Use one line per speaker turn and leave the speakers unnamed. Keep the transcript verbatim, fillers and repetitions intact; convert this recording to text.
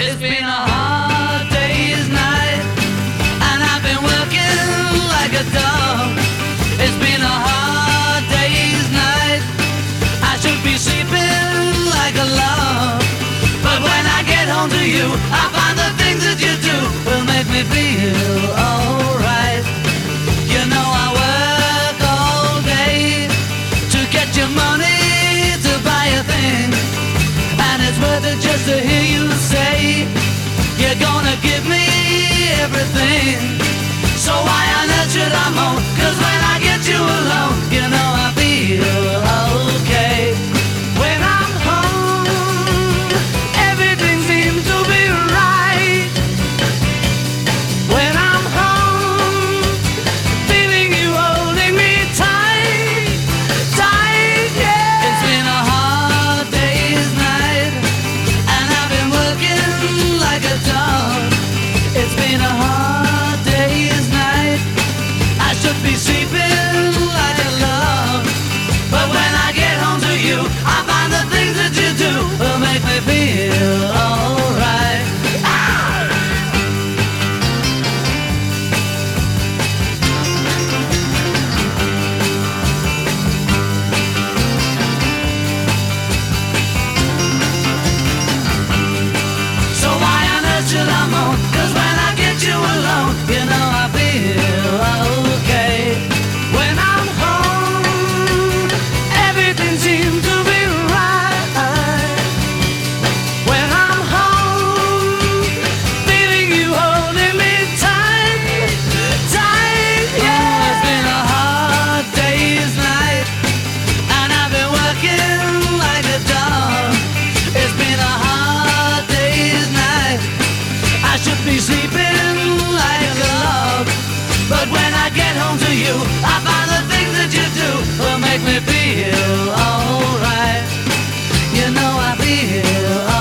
It's been a hard day's night, and I've been working like a dog. It's been a hard day's night, I should be sleeping like a log. But when I get home to you, I find the things that you do will make me feel alright. You know I work all day to get your money to buy a thing, and it's worth it just to hear you say you're gonna give me everything. So why on earth should I moan? 'Cause when I get you alone, you know I feel okay. When I'm home, everything seems to be right. When I'm home, feeling you holding me tight, tight, yeah. It's been a hard day's night, and I've been working like a dog. It's been a hard day's night, I should be sleeping like a log. But when I get home to you, I find the things that you do will make me feel alright. Ah! So why on earth should I moan? 'Cause when I get you alone, you know I feel okay. When I'm home, everything seems to be right. When I'm home, feeling you holding me tight, tight, yeah. It's been a hard day's night, and I've been working like a dog. It's been a hard day's night, I should be sleeping like a log. But when I get home to you, I find the things that you do will make me feel alright. You know I feel